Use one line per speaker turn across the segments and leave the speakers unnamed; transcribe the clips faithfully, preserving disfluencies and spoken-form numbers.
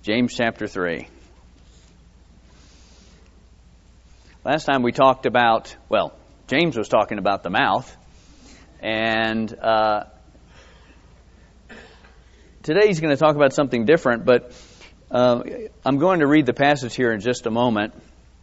James chapter three. Last time we talked about, well, James was talking about the mouth, and uh, today he's going to talk about something different, but uh, I'm going to read the passage here in just a moment,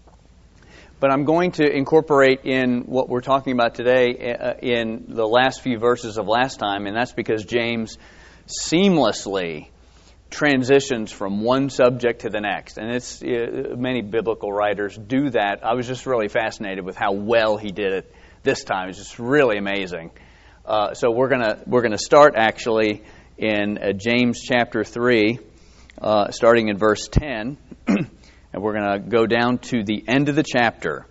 but I'm going to incorporate in what we're talking about today uh, in the last few verses of last time, and that's because James seamlessly transitions from one subject to the next, and it's uh, many biblical writers do that. I was just really fascinated with how well he did it this time. It's just really amazing. Uh, so we're gonna we're gonna start actually in uh, James chapter three, uh, starting in verse ten, and we're gonna go down to the end of the chapter.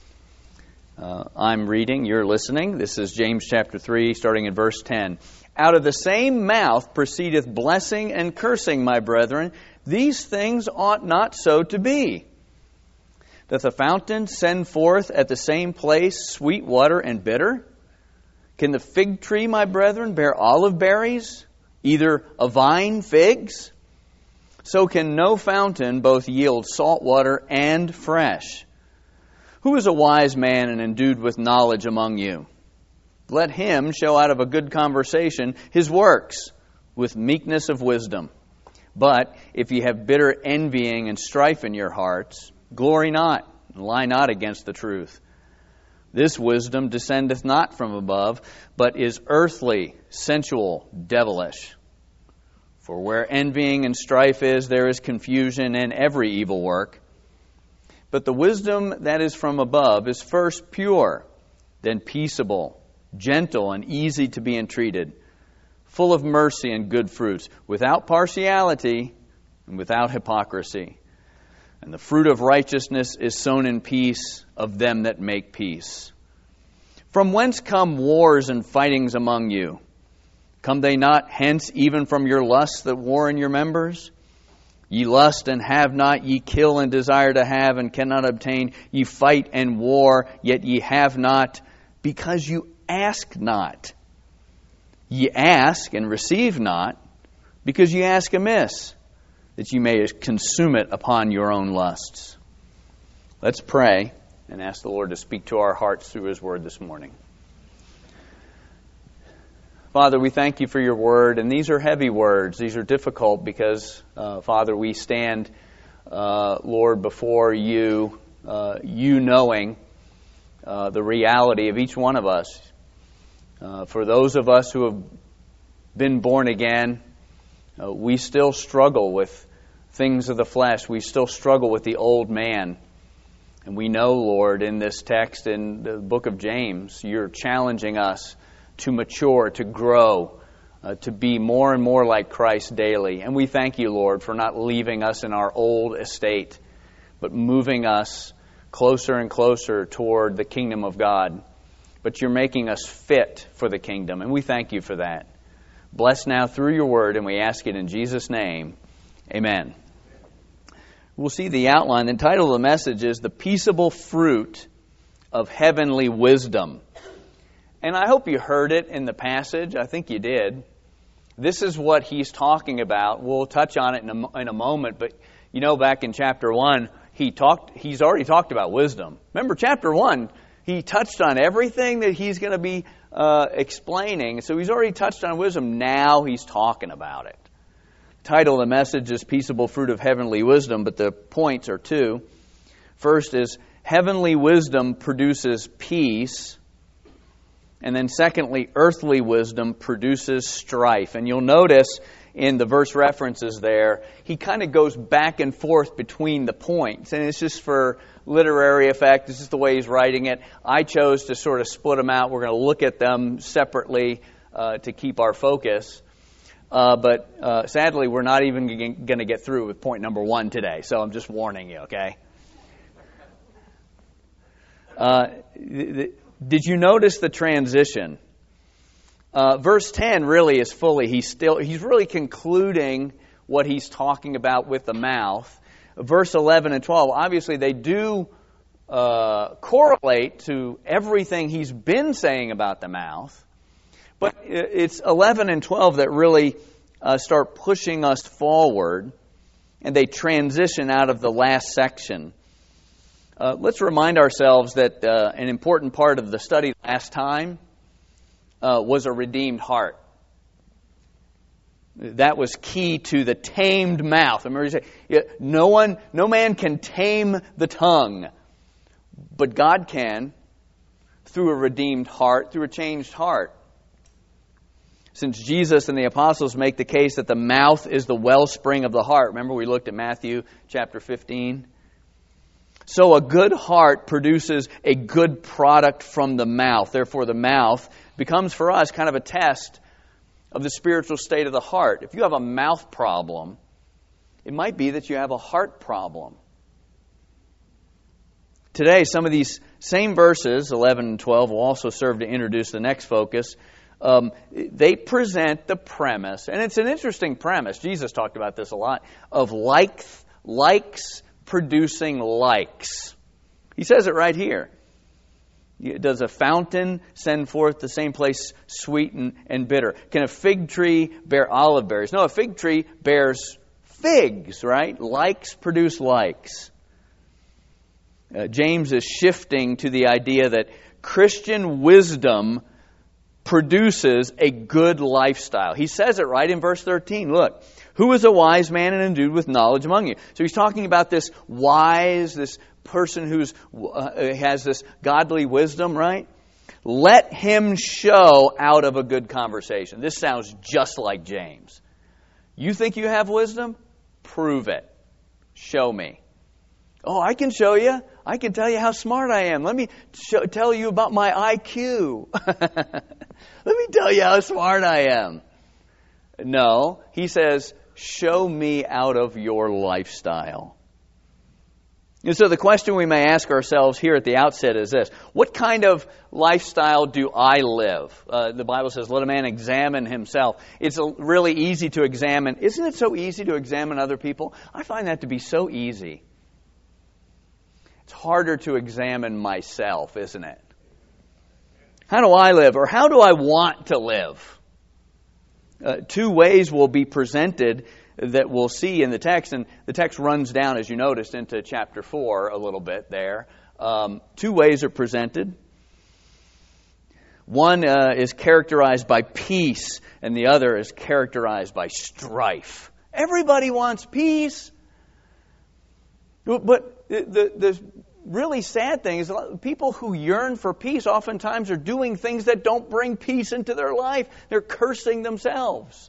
Uh, I'm reading, you're listening. This is James chapter three, starting in verse ten. Out of the same mouth proceedeth blessing and cursing, my brethren. These things ought not so to be. Doth the fountain send forth at the same place sweet water and bitter? Can the fig tree, my brethren, bear olive berries, either a vine figs? So can no fountain both yield salt water and fresh. Who is a wise man and endued with knowledge among you? Let him show out of a good conversation his works with meekness of wisdom. But if ye have bitter envying and strife in your hearts, glory not, and lie not against the truth. This wisdom descendeth not from above, but is earthly, sensual, devilish. For where envying and strife is, there is confusion and every evil work. But the wisdom that is from above is first pure, then peaceable, gentle and easy to be entreated, full of mercy and good fruits, without partiality and without hypocrisy. And the fruit of righteousness is sown in peace of them that make peace. From whence come wars and fightings among you? Come they not hence even from your lusts that war in your members? Ye lust and have not, ye kill and desire to have and cannot obtain. Ye fight and war, yet ye have not, because you ask not. Ye ask and receive not, because ye ask amiss, that ye may consume it upon your own lusts. Let's pray and ask the Lord to speak to our hearts through His Word this morning. Father, we thank You for Your Word, and these are heavy words. These are difficult because, uh, Father, we stand, uh, Lord, before You, uh, You knowing uh, the reality of each one of us. Uh, for those of us who have been born again, uh, we still struggle with things of the flesh. We still struggle with the old man. And we know, Lord, in this text in the book of James, You're challenging us to mature, to grow, uh, to be more and more like Christ daily. And we thank You, Lord, for not leaving us in our old estate, but moving us closer and closer toward the kingdom of God. But You're making us fit for the kingdom, and we thank You for that. Bless now through Your Word, and we ask it in Jesus' name. Amen. We'll see the outline. The title of the message is The Peaceable Fruit of Heavenly Wisdom. And I hope you heard it in the passage. I think you did. This is what he's talking about. We'll touch on it in a, in a moment, but you know, back in chapter one, he talked. he's already talked about wisdom. Remember, chapter one, he touched on everything that he's going to be uh, explaining. So he's already touched on wisdom. Now he's talking about it. The title of the message is Peaceable Fruit of Heavenly Wisdom, but the points are two. First is heavenly wisdom produces peace. And then secondly, earthly wisdom produces strife. And you'll notice in the verse references there, he kind of goes back and forth between the points. And it's just for literary effect. This is the way he's writing it. I chose to sort of split them out. We're going to look at them separately uh, to keep our focus. Uh, but uh, sadly, we're not even g- going to get through with point number one today. So I'm just warning you, okay? Uh, the, Did you notice the transition? Uh, verse ten really is fully, he's still, he's really concluding what he's talking about with the mouth. Verse eleven and twelve, obviously they do uh, correlate to everything he's been saying about the mouth. But it's eleven and twelve that really uh, start pushing us forward. and they transition out of the last section. Uh, let's remind ourselves that uh, an important part of the study last time uh, was a redeemed heart. That was key to the tamed mouth. Remember, he said, no one, no man can tame the tongue, but God can through a redeemed heart, through a changed heart. Since Jesus and the apostles make the case that the mouth is the wellspring of the heart. Remember, we looked at Matthew chapter fifteen. So a good heart produces a good product from the mouth. Therefore, the mouth becomes for us kind of a test of the spiritual state of the heart. If you have a mouth problem, it might be that you have a heart problem. Today, some of these same verses, eleven and twelve, will also serve to introduce the next focus. Um, they present the premise, and it's an interesting premise. Jesus talked about this a lot, of like, likes producing likes. He says it right here. Does a fountain send forth the same place sweet and, and bitter? Can a fig tree bear olive berries? No, a fig tree bears figs, right? Likes produce likes. Uh, James is shifting to the idea that Christian wisdom produces a good lifestyle. He says it right in verse thirteen. Look, who is a wise man and endued with knowledge among you? So he's talking about this wise, this person who's uh, has this godly wisdom, right? Let him show out of a good conversation. This sounds just like James. You think you have wisdom? Prove it. Show me. Oh, I can show you. I can tell you how smart I am. Let me show, tell you about my I Q. Let me tell you how smart I am. No, he says, show me out of your lifestyle. And so the question we may ask ourselves here at the outset is this: what kind of lifestyle do I live? Uh, the Bible says, let a man examine himself. It's a, really easy to examine. Isn't it so easy to examine other people? I find that to be so easy. It's harder to examine myself, isn't it? How do I live, or how do I want to live? Uh, two ways will be presented that we'll see in the text, and the text runs down, as you noticed, into chapter four a little bit there. Um, two ways are presented. One uh, is characterized by peace, and the other is characterized by strife. Everybody wants peace. But the, the really sad thing is people who yearn for peace oftentimes are doing things that don't bring peace into their life. They're cursing themselves.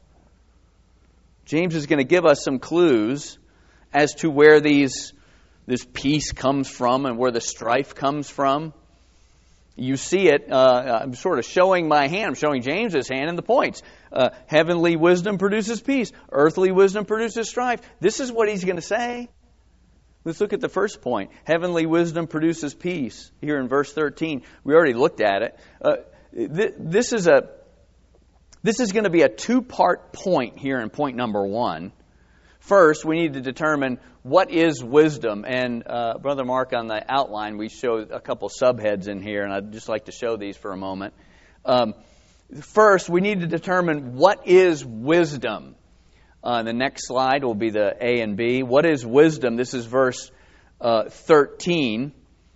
James is going to give us some clues as to where these this peace comes from and where the strife comes from. You see it, uh, I'm sort of showing my hand, I'm showing James's hand in the points. Uh, heavenly wisdom produces peace. Earthly wisdom produces strife. This is what he's going to say. Let's look at the first point. Heavenly wisdom produces peace. Here in verse thirteen, we already looked at it. Uh, th- this is a this is going to be a two-part point here in point number one. First, we need to determine what is wisdom. And uh, Brother Mark, on the outline, we showed a couple subheads in here, and I'd just like to show these for a moment. Um, first, we need to determine what is wisdom. Uh, the next slide will be the A and B. What is wisdom? This is verse uh, thirteen.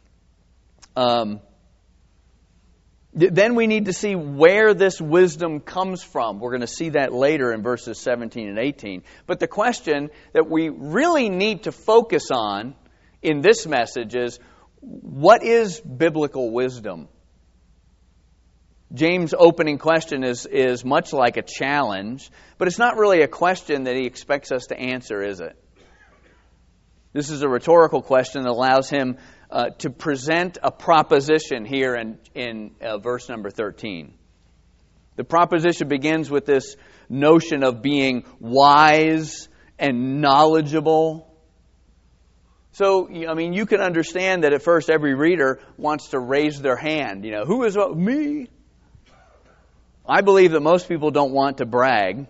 Um, th- then we need to see where this wisdom comes from. We're going to see that later in verses seventeen and eighteen. But the question that we really need to focus on in this message is, what is biblical wisdom? James' opening question is, is much like a challenge, but it's not really a question that he expects us to answer, is it? This is a rhetorical question that allows him uh, to present a proposition here in, in uh, verse number thirteen. The proposition begins with this notion of being wise and knowledgeable. So, I mean, you can understand that at first every reader wants to raise their hand. You know, who is what? Me? I believe that most people don't want to brag,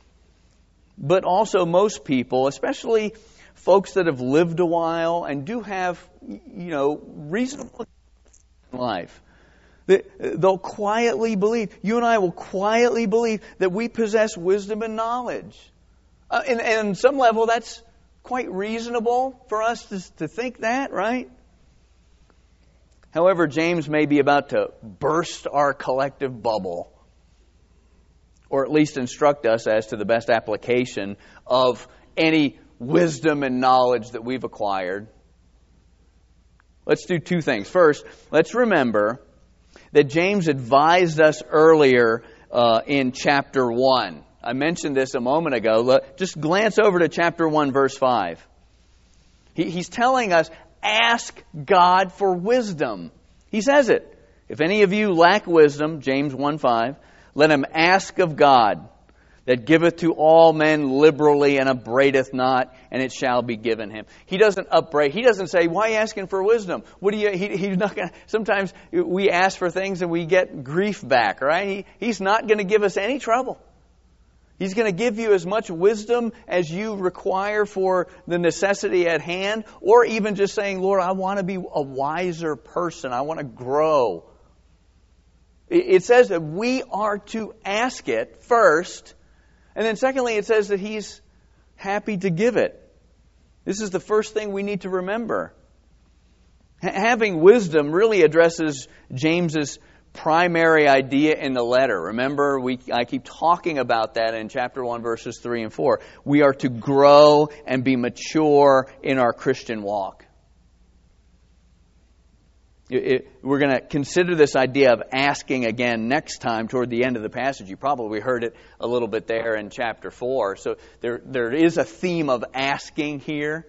but also most people, especially folks that have lived a while and do have, you know, reasonable life, they'll quietly believe, you and I will quietly believe that we possess wisdom and knowledge. Uh, and, and on some level, that's quite reasonable for us to, to think that, right? However, James may be about to burst our collective bubble, or at least instruct us as to the best application of any wisdom and knowledge that we've acquired. Let's do two things. First, let's remember that James advised us earlier uh, in chapter one. I mentioned this a moment ago. Just glance over to chapter one, verse five. He, he's telling us, ask God for wisdom. He says it. If any of you lack wisdom, James one five, let him ask of God, that giveth to all men liberally and upbraideth not, and it shall be given him. He doesn't upbraid. He doesn't say, why are you asking for wisdom? What do you? He, he's not going. Sometimes we ask for things and we get grief back, right? He, he's not going to give us any trouble. He's going to give you as much wisdom as you require for the necessity at hand, or even just saying, Lord, I want to be a wiser person. I want to grow. It says that we are to ask it first. And then secondly, it says that He's happy to give it. This is the first thing we need to remember. H- having wisdom really addresses James's primary idea in the letter. Remember, we I keep talking about that in chapter one, verses three and four. We are to grow and be mature in our Christian walk. It, it, we're going to consider this idea of asking again next time toward the end of the passage. You probably heard it a little bit there in chapter four. So there, there is a theme of asking here.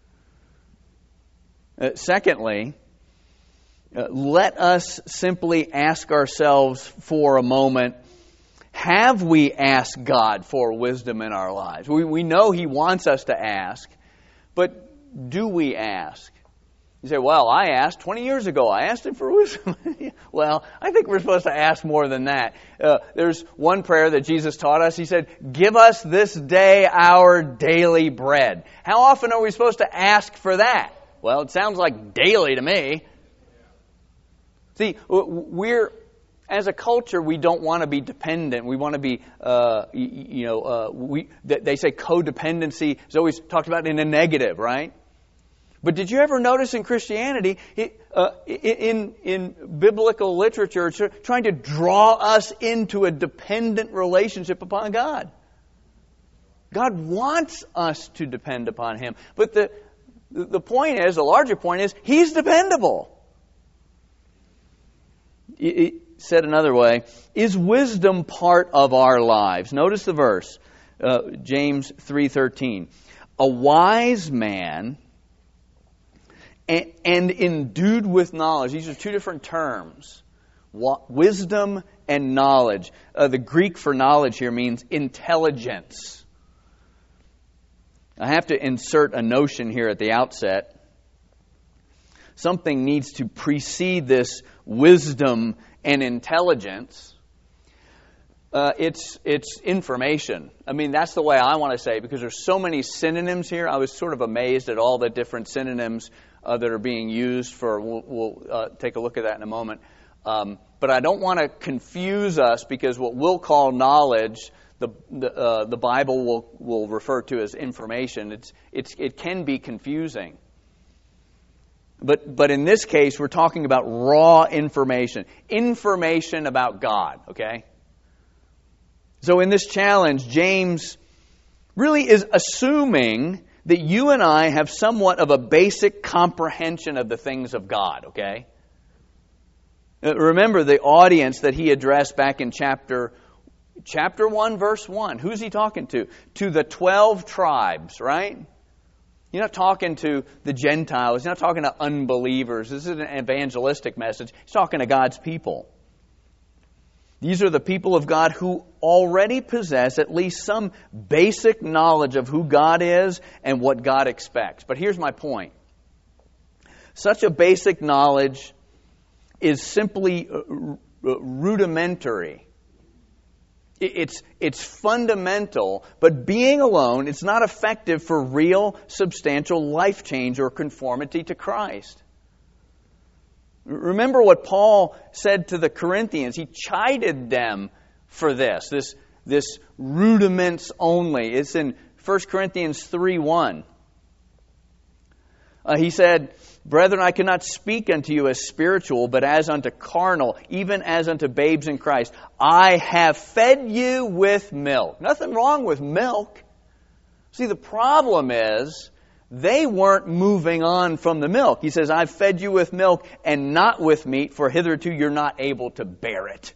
Uh, secondly, uh, let us simply ask ourselves for a moment, have we asked God for wisdom in our lives? We, we know He wants us to ask, but do we ask? You say, well, I asked twenty years ago. I asked Him for wisdom. Well, I think we're supposed to ask more than that. Uh, there's one prayer that Jesus taught us. He said, give us this day our daily bread. How often are we supposed to ask for that? Well, it sounds like daily to me. See, we're, as a culture, we don't want to be dependent. We want to be, uh, you know, uh, we. They say codependency is always talked about in a negative, right? But did you ever notice in Christianity, it, uh, in, in biblical literature, it's trying to draw us into a dependent relationship upon God? God wants us to depend upon Him. But the, the point is, the larger point is, He's dependable. It, said another way, is wisdom part of our lives? Notice the verse, uh, James three thirteen. A wise man and, and endued with knowledge. These are two different terms. Wisdom and knowledge. Uh, the Greek for knowledge here means intelligence. I have to insert a notion here at the outset. Something needs to precede this wisdom and intelligence. Uh, it's it's information. I mean, that's the way I want to say it, because there's so many synonyms here. I was sort of amazed at all the different synonyms uh, that are being used for. We'll, we'll uh, take a look at that in a moment. Um, but I don't want to confuse us, because what we'll call knowledge, the the, uh, the Bible will will refer to as information. It's it's it can be confusing. But but in this case, we're talking about raw information. Information about God, okay? So in this challenge, James really is assuming that you and I have somewhat of a basic comprehension of the things of God, okay? Remember the audience that he addressed back in chapter chapter one, verse one. Who's he talking to? To the twelve tribes, right? You're not talking to the Gentiles. You're not talking to unbelievers. This is an evangelistic message. He's talking to God's people. These are the people of God who already possess at least some basic knowledge of who God is and what God expects. But here's my point. Such a basic knowledge is simply rudimentary. It's, it's fundamental, but being alone, it's not effective for real, substantial life change or conformity to Christ. Remember what Paul said to the Corinthians. He chided them for this, this, this rudiments only. It's in First Corinthians three one. Uh, he said, Brethren, I cannot speak unto you as spiritual, but as unto carnal, even as unto babes in Christ. I have fed you with milk. Nothing wrong with milk. See, the problem is, they weren't moving on from the milk. He says, I've fed you with milk and not with meat, for hitherto you're not able to bear it.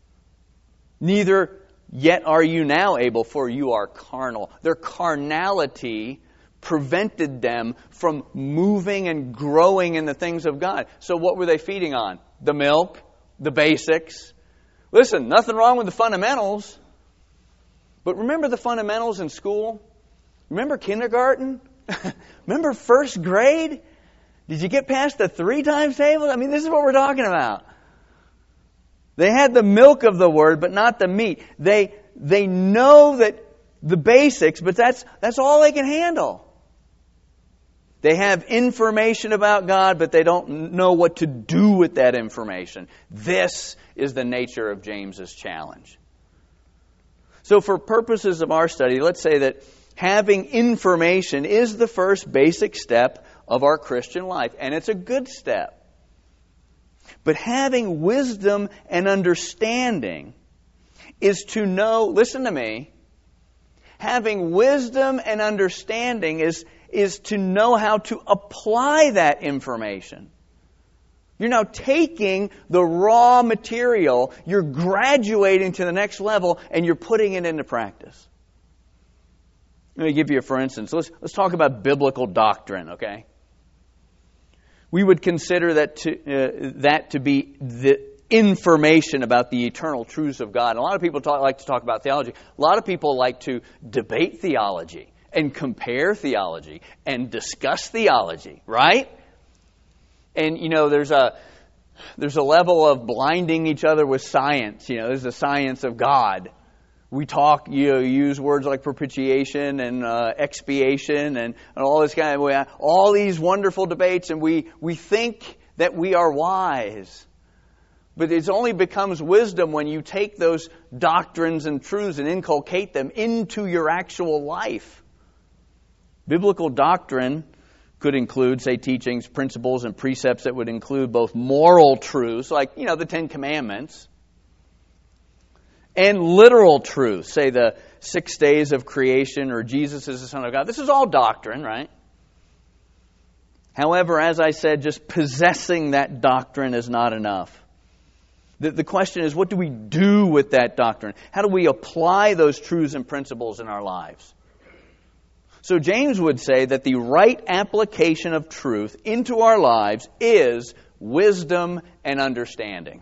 Neither yet are you now able, for you are carnal. Their carnality prevented them from moving and growing in the things of God. So what were they feeding on? The milk, the basics. Listen, nothing wrong with the fundamentals. But remember the fundamentals in school? Remember kindergarten? Remember first grade? Did you get past the three times table? I mean, this is what we're talking about. They had the milk of the Word, but not the meat. They they know that the basics, but that's that's all they can handle. They have information about God, but they don't know what to do with that information. This is the nature of James's challenge. So for purposes of our study, let's say that having information is the first basic step of our Christian life, and it's a good step. But having wisdom and understanding is to know, listen to me, having wisdom and understanding is, is to know how to apply that information. You're now taking the raw material, you're graduating to the next level, and you're putting it into practice. Let me give you a for instance. Let's, let's talk about biblical doctrine, okay? We would consider that to, uh, that to be the information about the eternal truths of God. And a lot of people talk, like to talk about theology. A lot of people like to debate theology and compare theology and discuss theology, right? And, you know, there's a there's a level of blinding each other with science. You know, there's the science of God. We talk, you know, use words like propitiation and uh, expiation and, and all this kind of, all these wonderful debates, and we, we think that we are wise. But it only becomes wisdom when you take those doctrines and truths and inculcate them into your actual life. Biblical doctrine could include, say, teachings, principles, and precepts that would include both moral truths, like, you know, the Ten Commandments, and literal truths, say the six days of creation or Jesus is the Son of God. This is all doctrine, right? However, as I said, just possessing that doctrine is not enough. The, the question is, what do we do with that doctrine? How do we apply those truths and principles in our lives? So James would say that the right application of truth into our lives is wisdom and understanding.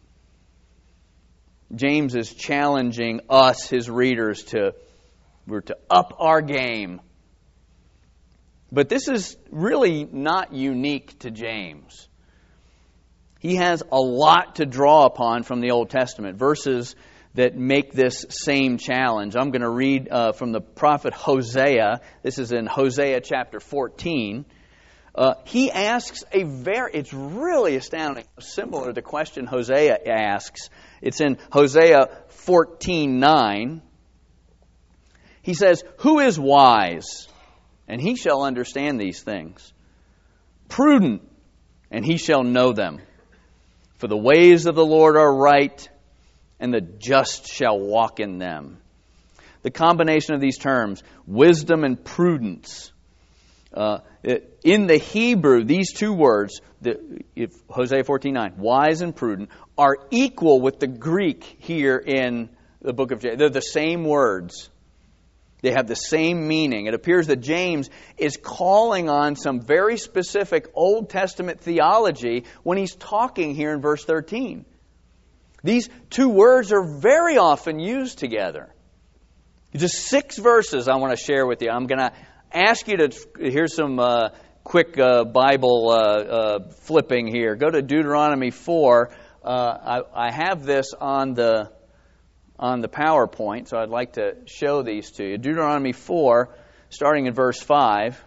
James is challenging us, his readers, to, we're to up our game. But this is really not unique to James. He has a lot to draw upon from the Old Testament, verses that make this same challenge. I'm going to read uh, from the prophet Hosea. This is in Hosea chapter fourteen. Uh, he asks a very, it's really astounding, similar to the question Hosea asks. It's in Hosea fourteen nine. He says, "Who is wise? And he shall understand these things. Prudent, and he shall know them. For the ways of the Lord are right, and the just shall walk in them." The combination of these terms, wisdom and prudence, uh, in the Hebrew, these two words, the, if Hosea fourteen nine, wise and prudent, are equal with the Greek here in the book of James. They're the same words. They have the same meaning. It appears that James is calling on some very specific Old Testament theology when he's talking here in verse thirteen. These two words are very often used together. Just six verses I want to share with you. I'm going to ask you to, here's some uh, quick uh, Bible uh, uh, flipping here. Go to Deuteronomy four. Uh, I, I have this on the on the PowerPoint, so I'd like to show these to you. Deuteronomy four, starting in verse five.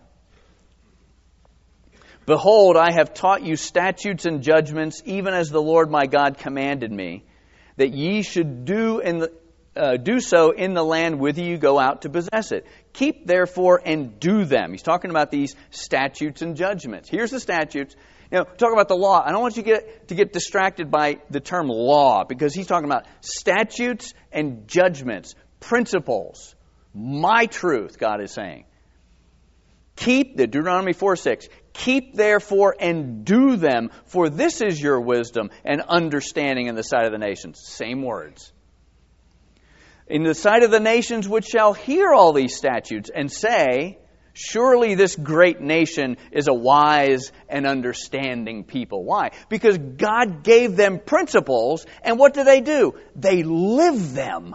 "Behold, I have taught you statutes and judgments, even as the Lord my God commanded me, that ye should do in the, uh, do so in the land whither you go out to possess it. Keep therefore and do them. He's talking about these statutes and judgments. Here's the statutes. You know, talk about the law. I don't want you to get, to get distracted by the term law, because he's talking about statutes and judgments, principles, my truth, God is saying. Keep, the Deuteronomy four six, keep therefore and do them, for this is your wisdom and understanding in the sight of the nations. Same words. In the sight of the nations which shall hear all these statutes and say, surely this great nation is a wise and understanding people. Why? Because God gave them principles, and what do they do? They live them.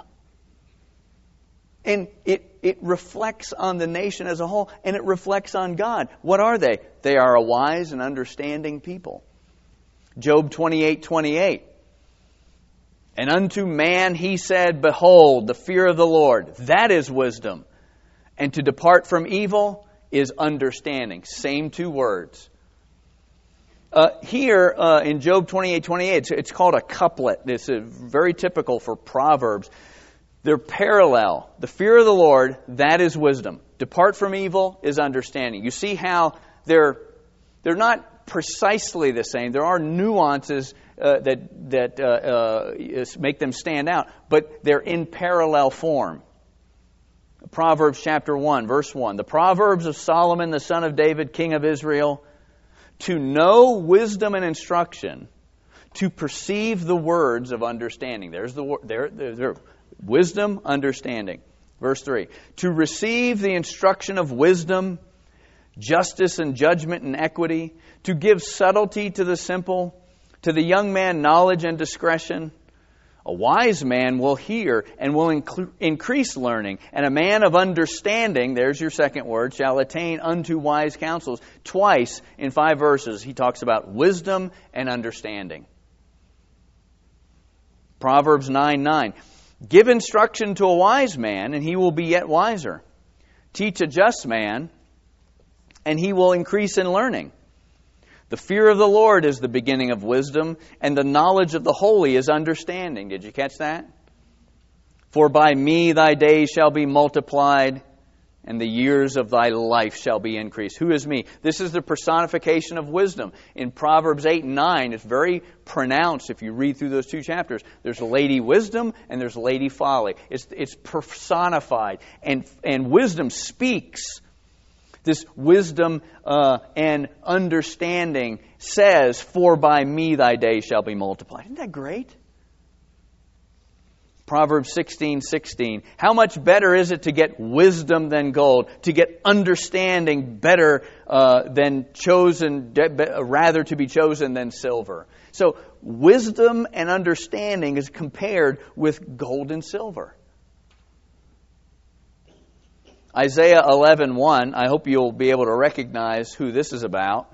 And it, it reflects on the nation as a whole, and it reflects on God. What are they? They are a wise and understanding people. Job twenty-eight twenty-eight. And unto man he said, behold, the fear of the Lord, that is wisdom. And to depart from evil is understanding. Same two words. Uh, here uh, in Job twenty-eight twenty-eight, it's, it's called a couplet. It's a, very typical for Proverbs. They're parallel. The fear of the Lord, that is wisdom. Depart from evil is understanding. You see how they're they're not precisely the same. There are nuances uh, that that uh, uh, make them stand out, but they're in parallel form. Proverbs chapter one, verse one. The Proverbs of Solomon, the son of David, king of Israel, to know wisdom and instruction, to perceive the words of understanding. There's the word. There, there, there. Wisdom, understanding. Verse three. To receive the instruction of wisdom, justice and judgment and equity, to give subtlety to the simple, to the young man knowledge and discretion. A wise man will hear and will inc- increase learning, and a man of understanding, there's your second word, shall attain unto wise counsels. Twice in five verses he talks about wisdom and understanding. Proverbs nine nine. Give instruction to a wise man, and he will be yet wiser. Teach a just man, and he will increase in learning. The fear of the Lord is the beginning of wisdom, and the knowledge of the holy is understanding. Did you catch that? For by me thy days shall be multiplied, and the years of thy life shall be increased. Who is me? This is the personification of wisdom. In Proverbs eight and nine, it's very pronounced if you read through those two chapters. There's Lady Wisdom and there's Lady Folly. It's, it's personified. And, and wisdom speaks. This wisdom uh, and understanding says, for by me thy days shall be multiplied. Isn't that great? Proverbs sixteen sixteen. How much better is it to get wisdom than gold, to get understanding better uh, than chosen, rather to be chosen than silver. So wisdom and understanding is compared with gold and silver. Isaiah eleven one. I hope you'll be able to recognize who this is about.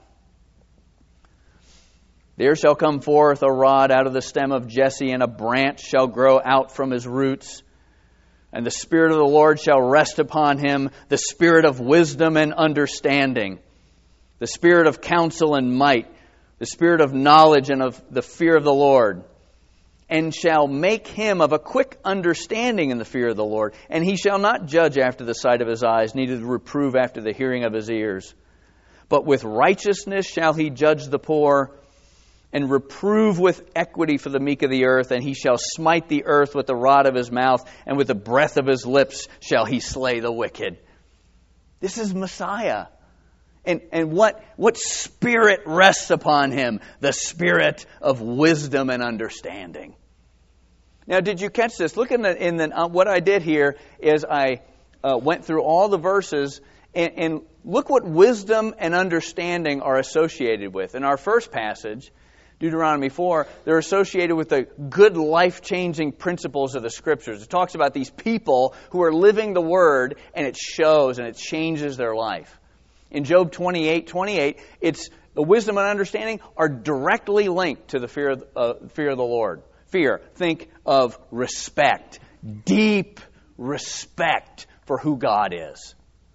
There shall come forth a rod out of the stem of Jesse, and a branch shall grow out from his roots. And the Spirit of the Lord shall rest upon him, the Spirit of wisdom and understanding, the Spirit of counsel and might, the Spirit of knowledge and of the fear of the Lord. And shall make him of a quick understanding in the fear of the Lord. And he shall not judge after the sight of his eyes, neither reprove after the hearing of his ears. But with righteousness shall he judge the poor, and reprove with equity for the meek of the earth, and he shall smite the earth with the rod of his mouth, and with the breath of his lips shall he slay the wicked. This is Messiah. And, and what, what spirit rests upon him? The spirit of wisdom and understanding. Now, did you catch this? Look in the, in the uh, what I did here is I uh, went through all the verses, and, and look what wisdom and understanding are associated with. In our first passage, Deuteronomy four, they're associated with the good life-changing principles of the Scriptures. It talks about these people who are living the Word, and it shows and it changes their life. In Job twenty-eight twenty-eight, it's the wisdom and understanding are directly linked to the fear of, uh, fear of the Lord. Fear, think of respect, deep respect for who God is.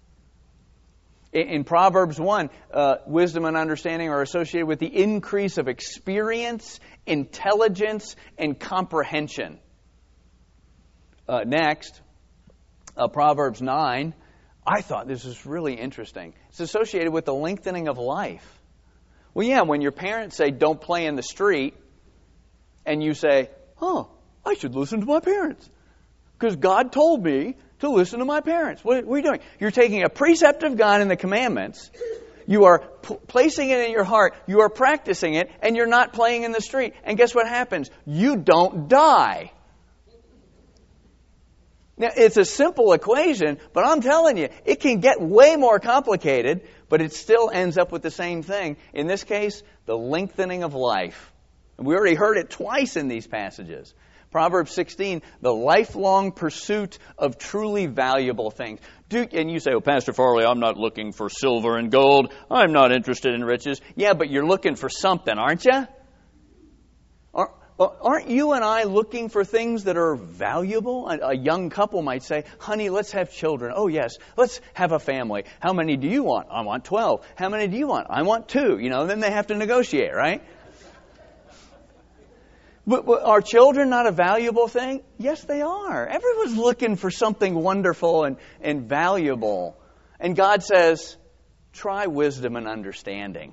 In Proverbs one, uh, wisdom and understanding are associated with the increase of experience, intelligence, and comprehension. Uh, next, uh, Proverbs nine. I thought this was really interesting. It's associated with the lengthening of life. Well, yeah, when your parents say, don't play in the street, and you say, oh, I should listen to my parents, because God told me to listen to my parents. What, what are you doing? You're taking a precept of God in the commandments, you are p- placing it in your heart, you are practicing it, and you're not playing in the street. And guess what happens? You don't die. Now, it's a simple equation, but I'm telling you, it can get way more complicated, but it still ends up with the same thing. In this case, the lengthening of life. And we already heard it twice in these passages. Proverbs sixteen, the lifelong pursuit of truly valuable things. Do, and you say, oh, Pastor Farley, I'm not looking for silver and gold. I'm not interested in riches. Yeah, but you're looking for something, aren't you? Aren't you and I looking for things that are valuable? A, a young couple might say, honey, let's have children. Oh, yes, let's have a family. How many do you want? I want twelve. How many do you want? I want two. You know, then they have to negotiate, right? But, but are children not a valuable thing? Yes, they are. Everyone's looking for something wonderful and, and valuable. And God says, try wisdom and understanding.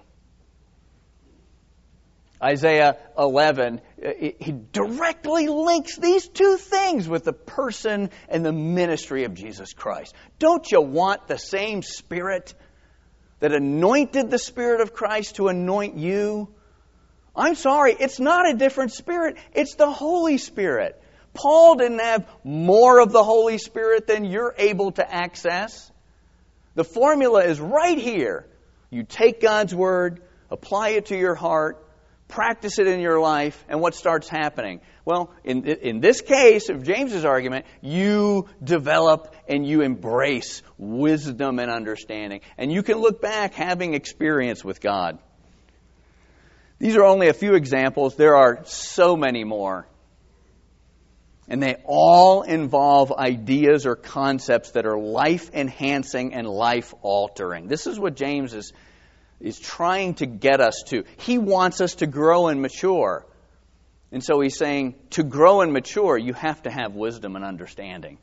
Isaiah eleven, he directly links these two things with the person and the ministry of Jesus Christ. Don't you want the same Spirit that anointed the Spirit of Christ to anoint you? I'm sorry, it's not a different Spirit. It's the Holy Spirit. Paul didn't have more of the Holy Spirit than you're able to access. The formula is right here. You take God's Word, apply it to your heart, practice it in your life, and what starts happening? Well, in in this case of James's argument, you develop and you embrace wisdom and understanding. And you can look back having experience with God. These are only a few examples. There are so many more. And they all involve ideas or concepts that are life-enhancing and life-altering. This is what James is is trying to get us to. He wants us to grow and mature. And so he's saying, to grow and mature, you have to have wisdom and understanding.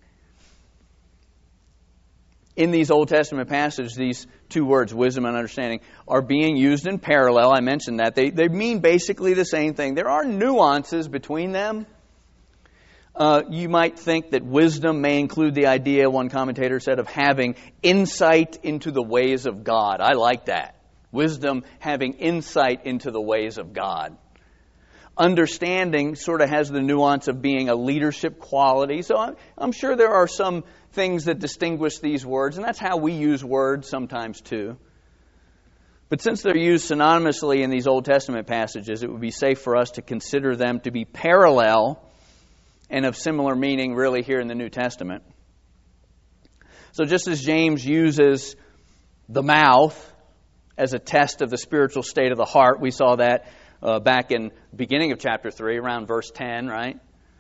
In these Old Testament passages, these two words, wisdom and understanding, are being used in parallel. I mentioned that. They, they mean basically the same thing. There are nuances between them. Uh, you might think that wisdom may include the idea, one commentator said, of having insight into the ways of God. I like that. Wisdom having insight into the ways of God. Understanding sort of has the nuance of being a leadership quality. So I'm, I'm sure there are some things that distinguish these words, and that's how we use words sometimes too. But since they're used synonymously in these Old Testament passages, it would be safe for us to consider them to be parallel and of similar meaning really here in the New Testament. So just as James uses the mouth as a test of the spiritual state of the heart. We saw that uh, back in the beginning of chapter three, around verse ten, right?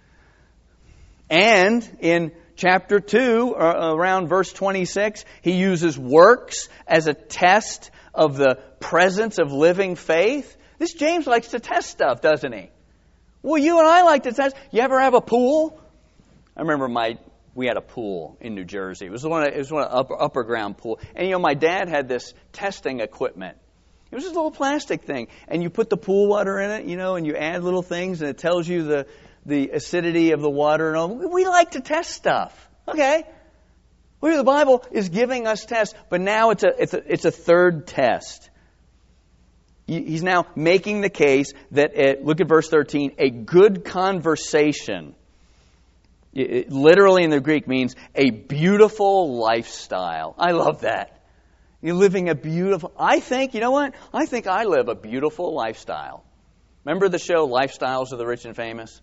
And in chapter two, uh, around verse twenty-six, he uses works as a test of the presence of living faith. This James likes to test stuff, doesn't he? Well, you and I like to test. You ever have a pool? I remember my... We had a pool in New Jersey. It was one of, it was one of upper, upper ground pool. And, you know, my dad had this testing equipment. It was this little plastic thing. And you put the pool water in it, you know, and you add little things, and it tells you the, the acidity of the water and all. We like to test stuff. Okay. Well, the Bible is giving us tests, but now it's a, it's a, it's a third test. He's now making the case that, it, look at verse thirteen, a good conversation. It literally in the Greek means a beautiful lifestyle. I love that. You're living a beautiful... I think, you know what? I think I live a beautiful lifestyle. Remember the show Lifestyles of the Rich and Famous?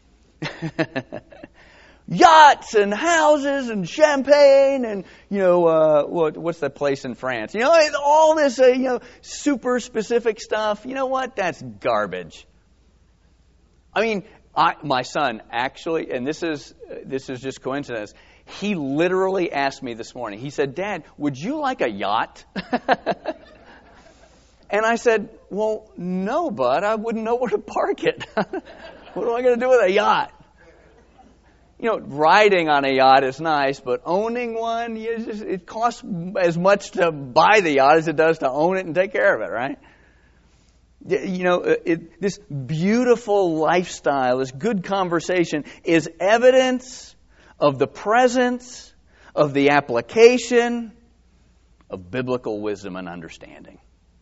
Yachts and houses and champagne and, you know, uh, what, what's that place in France? You know, all this, uh, you know, super specific stuff. You know what? That's garbage. I mean... I, my son actually, and this is this is just coincidence, he literally asked me this morning. He said, Dad, would you like a yacht? And I said, well, no, bud. I wouldn't know where to park it. What am I going to do with a yacht? You know, riding on a yacht is nice, but owning one, you just, it costs as much to buy the yacht as it does to own it and take care of it, right? You know, it, this beautiful lifestyle, this good conversation is evidence of the presence, of the application of biblical wisdom and understanding.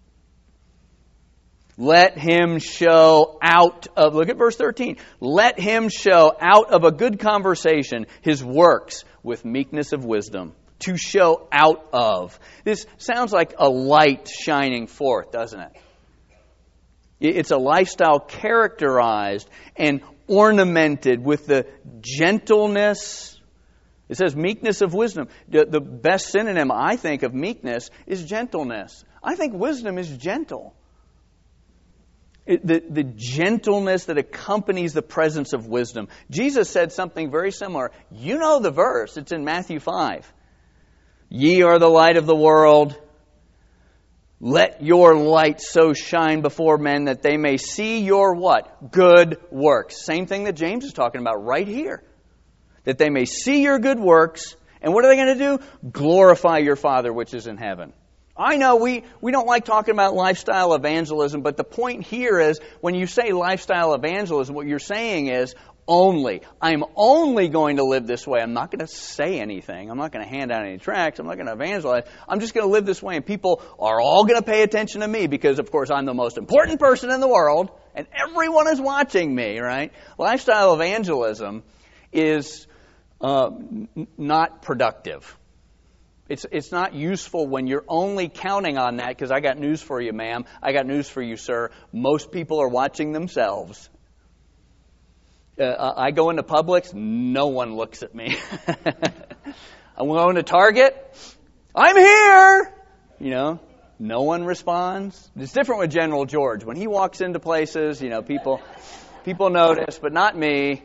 Let him show out of, look at verse thirteen, let him show out of a good conversation his works with meekness of wisdom. To show out of. This sounds like a light shining forth, doesn't it? It's a lifestyle characterized and ornamented with the gentleness. It says meekness of wisdom. The best synonym, I think, of meekness is gentleness. I think wisdom is gentle. It, the, the gentleness that accompanies the presence of wisdom. Jesus said something very similar. You know the verse. It's in Matthew five. Ye are the light of the world. Let your light so shine before men that they may see your what? Good works. Same thing that James is talking about right here. That they may see your good works. And what are they going to do? Glorify your Father which is in heaven. I know we, we don't like talking about lifestyle evangelism, but the point here is when you say lifestyle evangelism, what you're saying is only. I'm only going to live this way. I'm not going to say anything. I'm not going to hand out any tracts. I'm not going to evangelize. I'm just going to live this way, and people are all going to pay attention to me because, of course, I'm the most important person in the world, and everyone is watching me, right? Lifestyle evangelism is uh, n- not productive. It's it's not useful when you're only counting on that, because I got news for you, ma'am. I got news for you, sir. Most people are watching themselves. Uh, I go into Publix, no one looks at me. I go into Target, I'm here! You know, no one responds. It's different with General George. When he walks into places, you know, people people notice, but not me.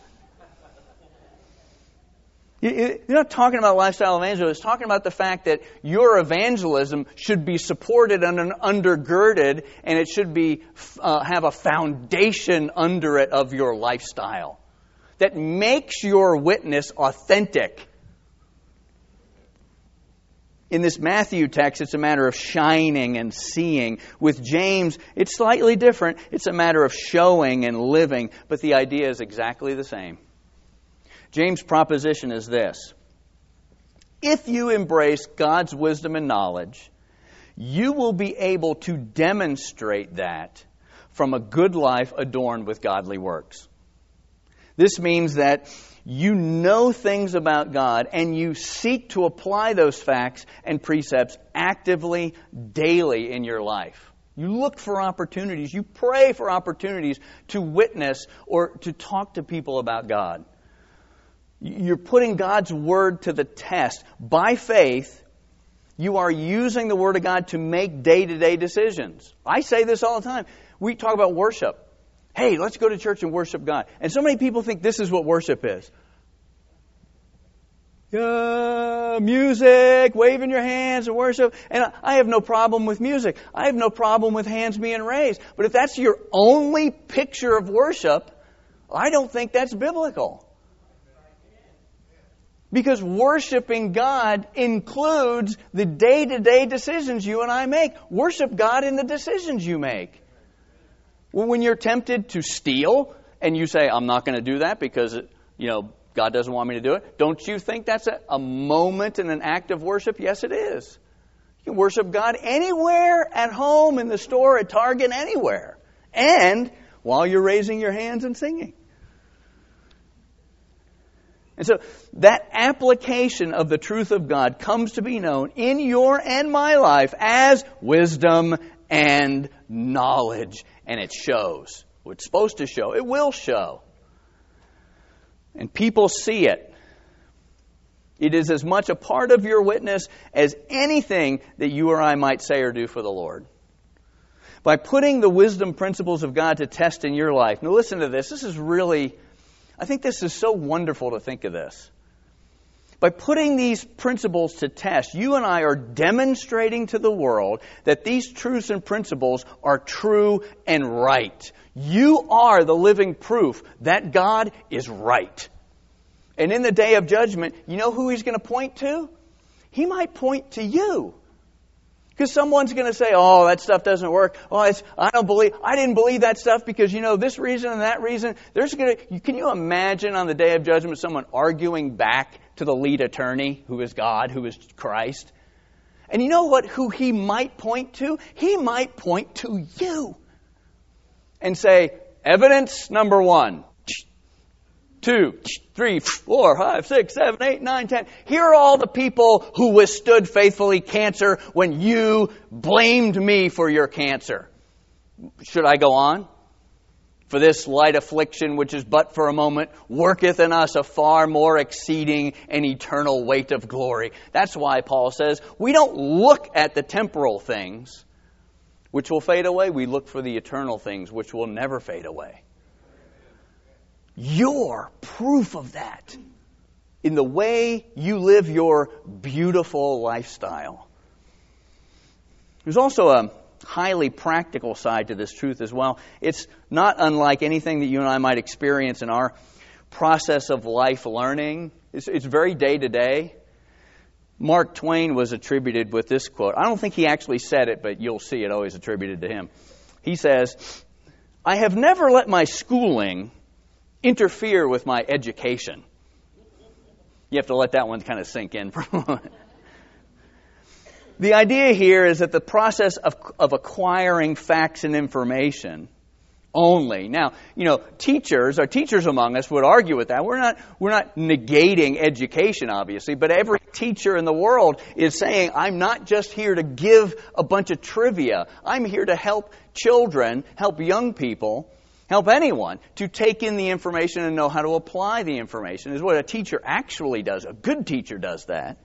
You're not talking about lifestyle evangelism. It's talking about the fact that your evangelism should be supported and undergirded, and it should be uh, have a foundation under it of your lifestyle that makes your witness authentic. In this Matthew text, it's a matter of shining and seeing. With James, it's slightly different. It's a matter of showing and living, but the idea is exactly the same. James' proposition is this. If you embrace God's wisdom and knowledge, you will be able to demonstrate that from a good life adorned with godly works. This means that you know things about God and you seek to apply those facts and precepts actively, daily in your life. You look for opportunities. You pray for opportunities to witness or to talk to people about God. You're putting God's Word to the test. By faith, you are using the Word of God to make day-to-day decisions. I say this all the time. We talk about worship. Hey, let's go to church and worship God. And so many people think this is what worship is. Uh, music, waving your hands and worship. And I have no problem with music. I have no problem with hands being raised. But if that's your only picture of worship, I don't think that's biblical. Because worshiping God includes the day-to-day decisions you and I make. Worship God in the decisions you make. When you're tempted to steal and you say, I'm not going to do that because, you know, God doesn't want me to do it. Don't you think that's a, a moment and an act of worship? Yes, it is. You can worship God anywhere, at home, in the store, at Target, anywhere. And while you're raising your hands and singing. And so that application of the truth of God comes to be known in your and my life as wisdom and knowledge. And it shows. It's supposed to show. It will show. And people see it. It is as much a part of your witness as anything that you or I might say or do for the Lord. By putting the wisdom principles of God to test in your life. Now listen to this. This is really... I think this is so wonderful to think of this. By putting these principles to test, you and I are demonstrating to the world that these truths and principles are true and right. You are the living proof that God is right. And in the day of judgment, you know who He's going to point to? He might point to you. Because someone's going to say, oh, that stuff doesn't work. Oh, it's, I don't believe, I didn't believe that stuff because, you know, this reason and that reason. There's going to, can you imagine on the day of judgment someone arguing back to the lead attorney, who is God, who is Christ? And you know what, who He might point to? He might point to you and say, evidence number one, two, three, four, five, six, seven, eight, nine, ten. Here are all the people who withstood faithfully cancer when you blamed me for your cancer. Should I go on? For this light affliction, which is but for a moment, worketh in us a far more exceeding and eternal weight of glory. That's why Paul says, we don't look at the temporal things, which will fade away. We look for the eternal things, which will never fade away. You're proof of that in the way you live your beautiful lifestyle. There's also a highly practical side to this truth as well. It's not unlike anything that you and I might experience in our process of life learning. It's, it's very day to day. Mark Twain was attributed with this quote. I don't think he actually said it, but you'll see it always attributed to him. He says, I have never let my schooling interfere with my education. You have to let that one kind of sink in for a moment. The idea here is that the process of, of acquiring facts and information only. Now, you know, teachers, our teachers among us would argue with that. We're not, we're not negating education, obviously, but every teacher in the world is saying, I'm not just here to give a bunch of trivia. I'm here to help children, help young people, help anyone to take in the information and know how to apply the information. Is what a teacher actually does. A good teacher does that.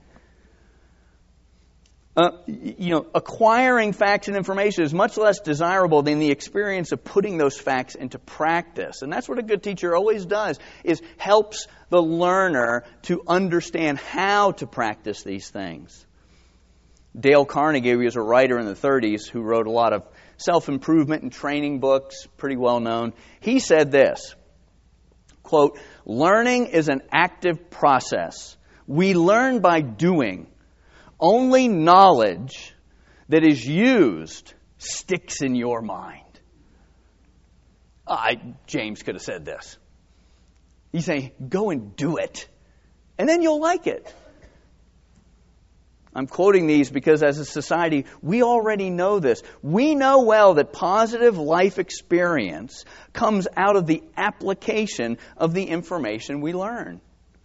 Uh, you know, acquiring facts and information is much less desirable than the experience of putting those facts into practice. And that's what a good teacher always does, is helps the learner to understand how to practice these things. Dale Carnegie was a writer in the thirties who wrote a lot of self-improvement and training books, pretty well known. He said this, quote, learning is an active process. We learn by doing. Only knowledge that is used sticks in your mind. I, James could have said this. He's saying, go and do it, and then you'll like it. I'm quoting these because as a society, we already know this. We know well that positive life experience comes out of the application of the information we learn.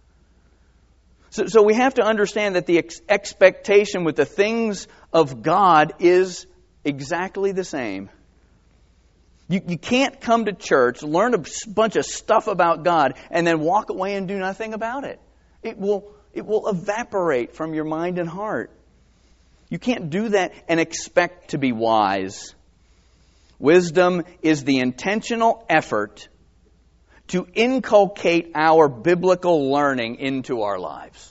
So, so we have to understand that the ex- expectation with the things of God is exactly the same. You, you can't come to church, learn a bunch of stuff about God, and then walk away and do nothing about it. It will It will evaporate from your mind and heart. You can't do that and expect to be wise. Wisdom is the intentional effort to inculcate our biblical learning into our lives,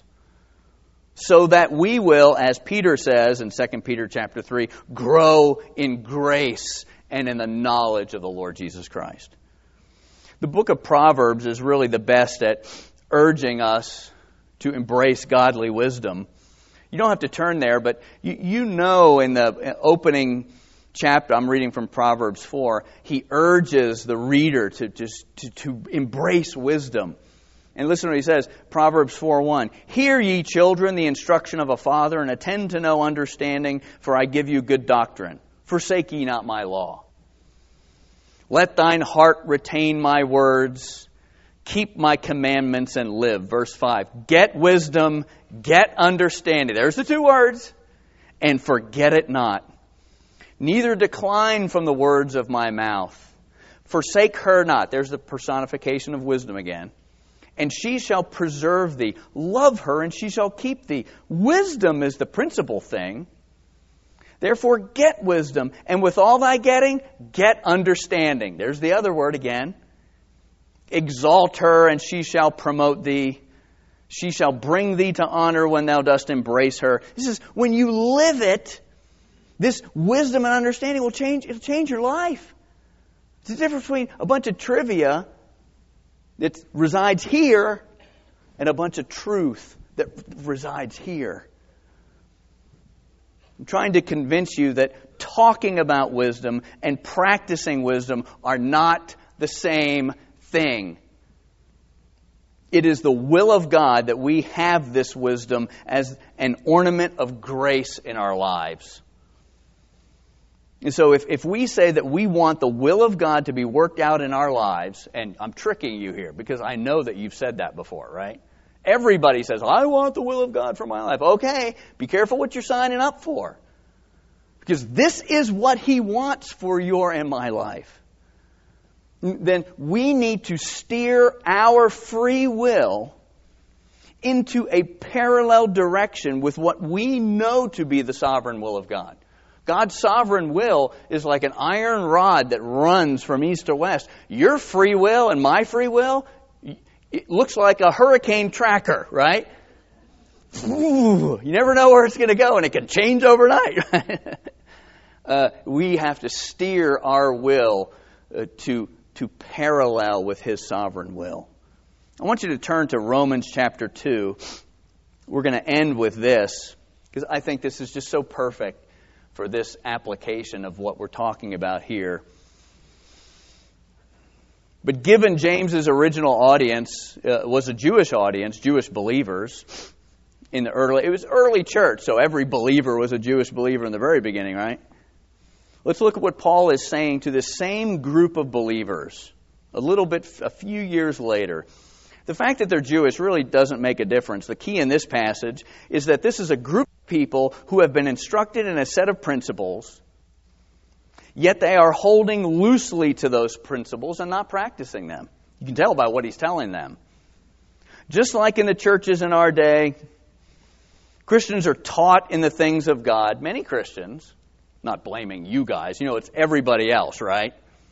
so that we will, as Peter says in Second Peter chapter three, grow in grace and in the knowledge of the Lord Jesus Christ. The book of Proverbs is really the best at urging us to embrace godly wisdom. You don't have to turn there, but you, you know in the opening chapter, I'm reading from Proverbs four, he urges the reader to just to, to embrace wisdom. And listen to what he says, Proverbs four one, hear ye children the instruction of a father, and attend to know understanding, for I give you good doctrine. Forsake ye not my law. Let thine heart retain my words. Keep my commandments and live. Verse five, get wisdom, get understanding. There's the two words. And forget it not. Neither decline from the words of my mouth. Forsake her not. There's the personification of wisdom again. And she shall preserve thee. Love her, and she shall keep thee. Wisdom is the principal thing. Therefore get wisdom, and with all thy getting, get understanding. There's the other word again. Exalt her, and she shall promote thee. She shall bring thee to honor when thou dost embrace her. This is when you live it, this wisdom and understanding will change, it'll change your life. It's the difference between a bunch of trivia that resides here and a bunch of truth that resides here. I'm trying to convince you that talking about wisdom and practicing wisdom are not the same thing. It is the will of God that we have this wisdom as an ornament of grace in our lives. And so if, if we say that we want the will of God to be worked out in our lives, and I'm tricking you here because I know that you've said that before, right? Everybody says, I want the will of God for my life. Okay, be careful what you're signing up for. Because this is what He wants for your and my life. Then we need to steer our free will into a parallel direction with what we know to be the sovereign will of God. God's sovereign will is like an iron rod that runs from east to west. Your free will and my free will, it looks like a hurricane tracker, right? Ooh, you never know where it's going to go, and it can change overnight. Right? uh, we have to steer our will uh, to, to parallel with His sovereign will. I want you to turn to Romans chapter two. We're going to end with this, because I think this is just so perfect for this application of what we're talking about here. But given James's original audience uh, was a Jewish audience, Jewish believers in the early, it was early church, so every believer was a Jewish believer in the very beginning, right? Let's look at what Paul is saying to this same group of believers a little bit, a few years later. The fact that they're Jewish really doesn't make a difference. The key in this passage is that this is a group of people who have been instructed in a set of principles, yet they are holding loosely to those principles and not practicing them. You can tell by what he's telling them. Just like in the churches in our day, Christians are taught in the things of God. Many Christians, not blaming you guys, you know, it's everybody else, right?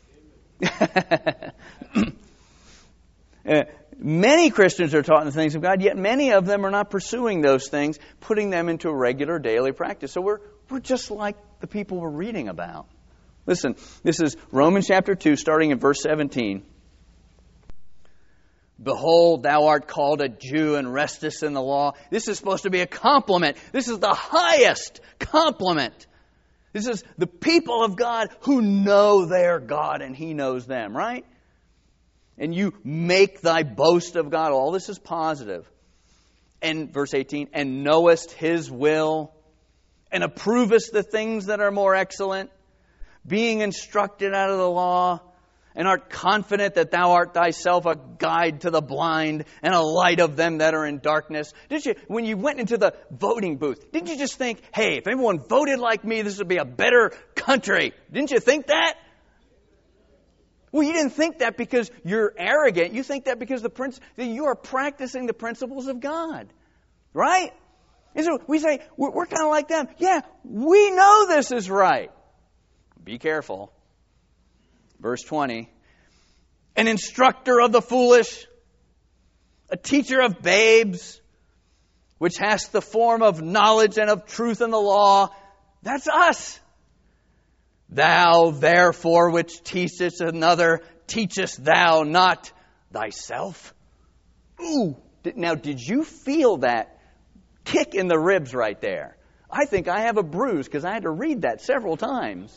uh, Many Christians are taught in the things of God, yet many of them are not pursuing those things, putting them into a regular daily practice. So we're we're just like the people we're reading about. Listen, this is Romans chapter two, starting in verse seventeen. Behold, thou art called a Jew and restest in the law. This is supposed to be a compliment. This is the highest compliment. This is the people of God who know their God and He knows them, right? And you make thy boast of God. All this is positive. And verse eighteen, and knowest His will, and approvest the things that are more excellent, being instructed out of the law, and art confident that thou art thyself a guide to the blind, and a light of them that are in darkness. Did you, when you went into the voting booth, didn't you just think, hey, if everyone voted like me, this would be a better country? Didn't you think that? Well, you didn't think that because you're arrogant. You think that because the princ- that you are practicing the principles of God. Right? And so we say, we're, we're kind of like them. Yeah, we know this is right. Be careful. Verse twenty. An instructor of the foolish, a teacher of babes, which has the form of knowledge and of truth in the law. That's us. Thou, therefore, which teachest another, teachest thou not thyself? Ooh! Now, did you feel that kick in the ribs right there? I think I have a bruise because I had to read that several times.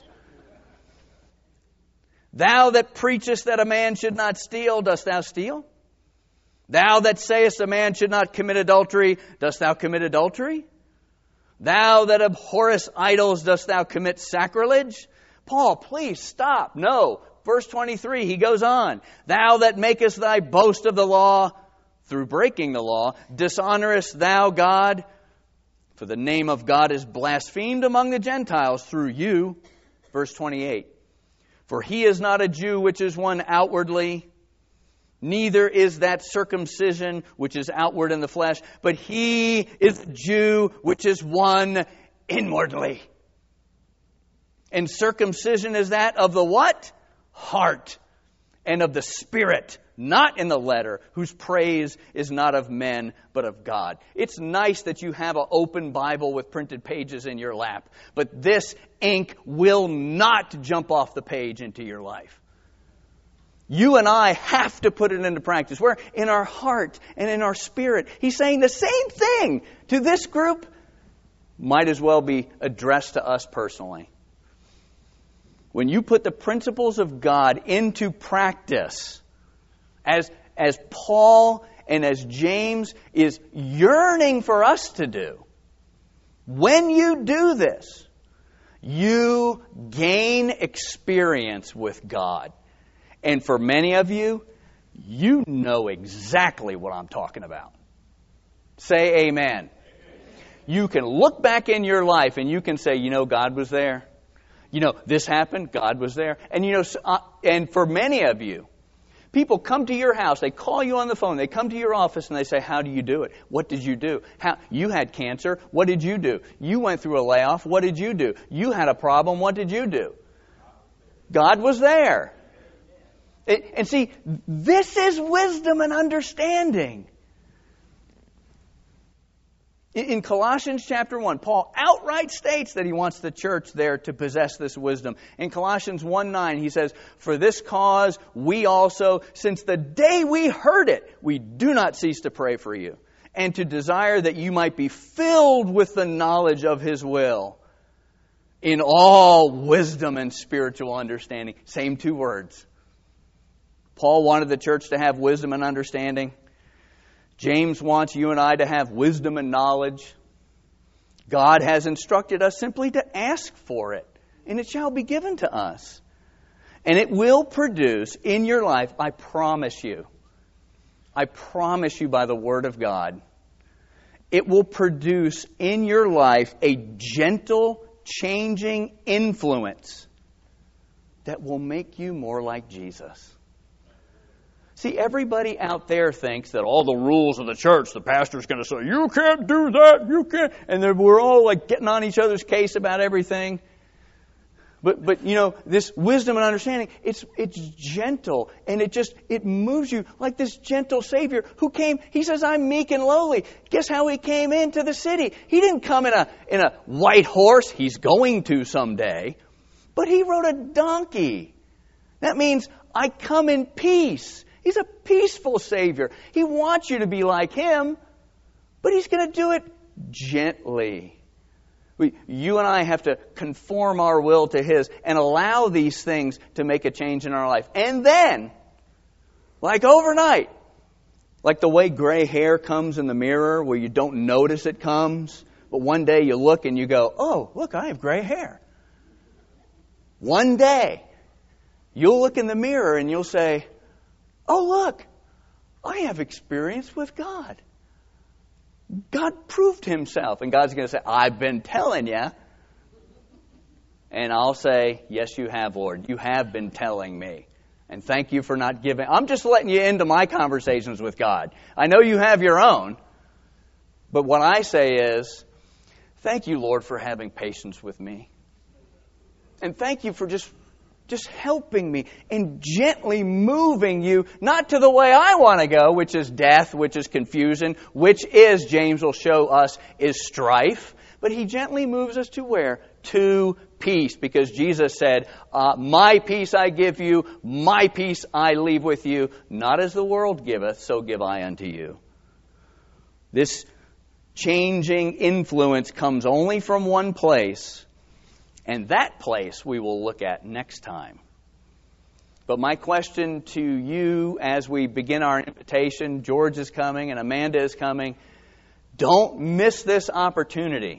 Thou that preachest that a man should not steal, dost thou steal? Thou that sayest a man should not commit adultery, dost thou commit adultery? Thou that abhorrest idols, dost thou commit sacrilege? Paul, please stop. No. Verse twenty-three, he goes on. Thou that makest thy boast of the law, through breaking the law, dishonorest thou God? For the name of God is blasphemed among the Gentiles through you. Verse twenty-eight. For he is not a Jew which is one outwardly, neither is that circumcision which is outward in the flesh, but he is a Jew which is one inwardly. And circumcision is that of the what? Heart. And of the Spirit, not in the letter, whose praise is not of men, but of God. It's nice that you have an open Bible with printed pages in your lap, but this ink will not jump off the page into your life. You and I have to put it into practice. Where in our heart and in our spirit, He's saying the same thing to this group. Might as well be addressed to us personally. When you put the principles of God into practice, as, as Paul and as James is yearning for us to do, when you do this, you gain experience with God. And for many of you, you know exactly what I'm talking about. Say amen. Amen. You can look back in your life and you can say, you know, God was there. You know, this happened, God was there. And you know, uh, and for many of you, people come to your house, they call you on the phone, they come to your office and they say, how do you do it? What did you do? How, you had cancer, what did you do? You went through a layoff, what did you do? You had a problem, what did you do? God was there. It, and see, this is wisdom and understanding. In Colossians chapter one, Paul outright states that he wants the church there to possess this wisdom. In Colossians one nine, he says, for this cause we also, since the day we heard it, we do not cease to pray for you, and to desire that you might be filled with the knowledge of His will, in all wisdom and spiritual understanding. Same two words. Paul wanted the church to have wisdom and understanding. James wants you and I to have wisdom and knowledge. God has instructed us simply to ask for it, and it shall be given to us. And it will produce in your life, I promise you, I promise you by the Word of God, it will produce in your life a gentle, changing influence that will make you more like Jesus. See, everybody out there thinks that all the rules of the church, the pastor's going to say, you can't do that, you can't. And then we're all like getting on each other's case about everything. But, but you know, this wisdom and understanding, it's it's gentle. And it just, it moves you like this gentle Savior who came, He says, I'm meek and lowly. Guess how He came into the city? He didn't come in a in a white horse. He's going to someday. But He rode a donkey. That means I come in peace. He's a peaceful Savior. He wants you to be like Him, but He's going to do it gently. We, you and I have to conform our will to His and allow these things to make a change in our life. And then, like overnight, like the way gray hair comes in the mirror where you don't notice it comes, but one day you look and you go, oh, look, I have gray hair. One day, you'll look in the mirror and you'll say, oh, look, I have experience with God. God proved Himself. And God's going to say, I've been telling you. And I'll say, yes, you have, Lord. You have been telling me. And thank you for not giving. I'm just letting you into my conversations with God. I know you have your own. But what I say is, thank you, Lord, for having patience with me. And thank you for just Just helping me and gently moving you, not to the way I want to go, which is death, which is confusion, which is, James will show us, is strife. But He gently moves us to where? To peace. Because Jesus said, uh, my peace I give you, my peace I leave with you. Not as the world giveth, so give I unto you. This changing influence comes only from one place. And that place we will look at next time. But my question to you as we begin our invitation, George is coming and Amanda is coming, don't miss this opportunity.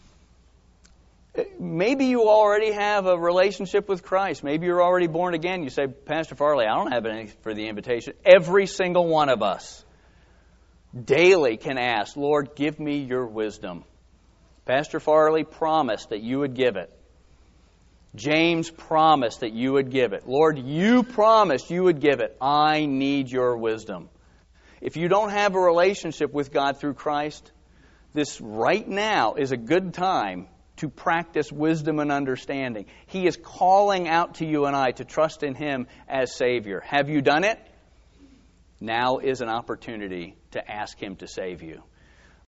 Maybe you already have a relationship with Christ. Maybe you're already born again. You say, Pastor Farley, I don't have anything for the invitation. Every single one of us daily can ask, Lord, give me your wisdom. Pastor Farley promised that you would give it. James promised that you would give it. Lord, you promised you would give it. I need your wisdom. If you don't have a relationship with God through Christ, this right now is a good time to practice wisdom and understanding. He is calling out to you and I to trust in Him as Savior. Have you done it? Now is an opportunity to ask Him to save you.